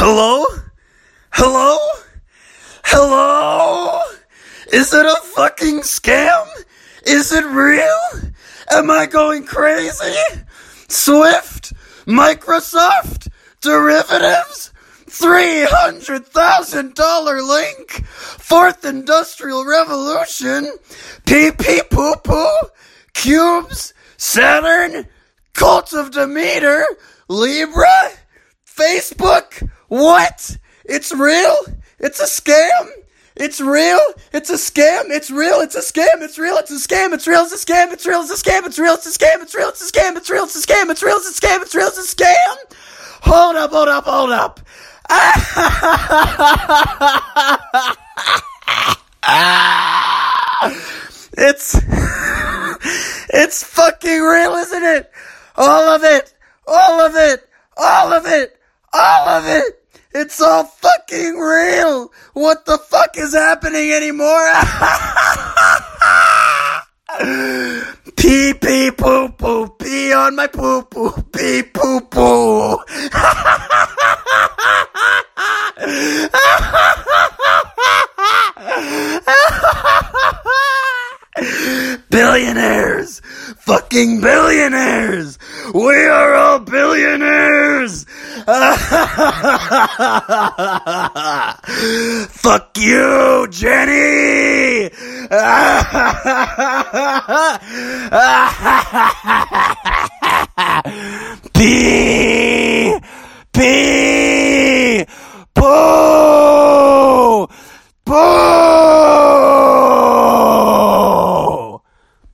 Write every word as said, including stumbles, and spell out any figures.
Hello? Hello? Hello? Is it a fucking scam? Is it real? Am I going crazy? Swift? Microsoft? Derivatives? three hundred thousand dollars link? Fourth Industrial Revolution? Pee pee poo poo? Cubes? Saturn? Cult of Demeter? Libra? Facebook? What? It's real? It's a scam? It's real? It's a scam? It's real? It's a scam? It's real? It's a scam? It's real? It's a scam? It's real? It's a scam? It's real? It's a scam? It's real? It's a scam? It's real? It's a scam? It's real? It's a scam? It's real? It's a scam? Hold up, hold up, hold up. It's, it's fucking real, isn't it? All of it, all of it, all of it, all of it. It's all fucking real. What the fuck is happening anymore? Pee pee poo poo, pee on my poo poo, pee poo poo. Billionaires! Fucking billionaires! We are all billionaires! Fuck you, Jenny!